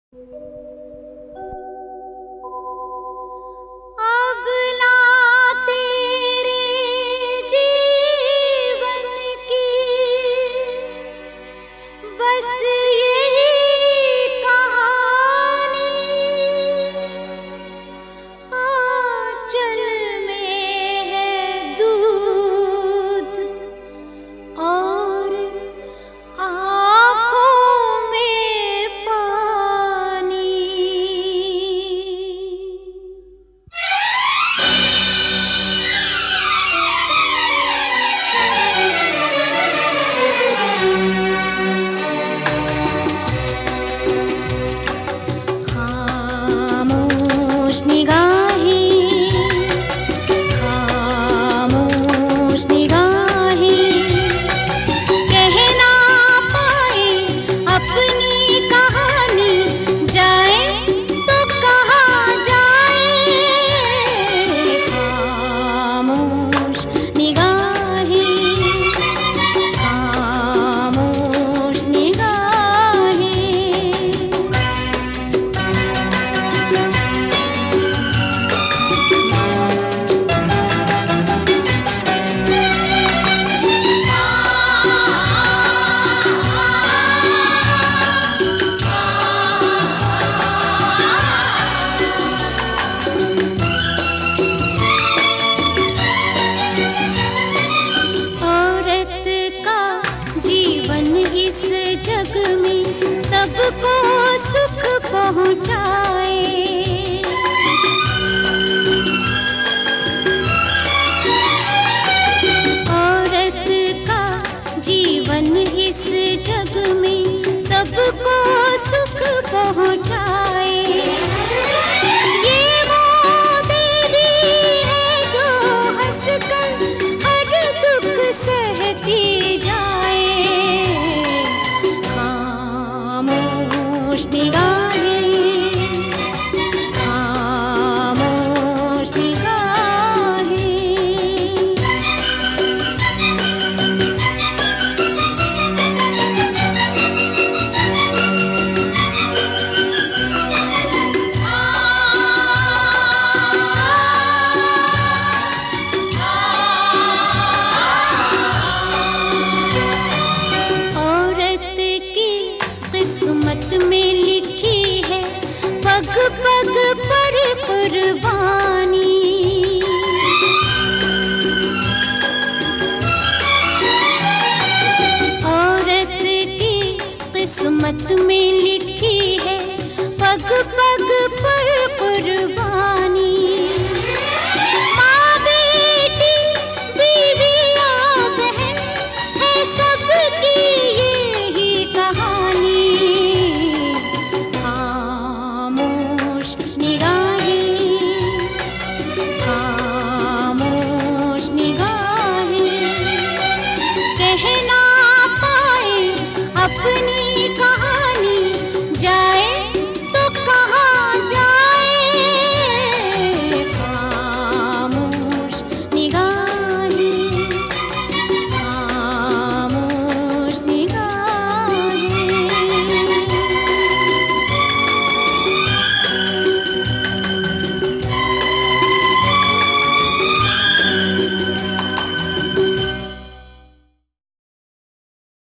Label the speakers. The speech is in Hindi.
Speaker 1: अब ना तेरे जीवन की बस यही कहानी आंचल में है दूध और आँखों में पानी। खामोश निगाहें, खामोश निगाहें कह ना पाए अपनी कहानी, जाए तो कहाँ जाए। खामोश निगाहें, खामोश निगाहें। औरत का जीवन इस जग में सबको सुख पहुँचाए। औरत का जीवन इस जग में सबको सुख पहुँचाए। ये वो देवी है जो हंसकर हर दुख सहती जाए। खामोश निगाहें, खामोश निगाहें। औरत की किस्मत में लिखी है पग पग पर कुर्बानी।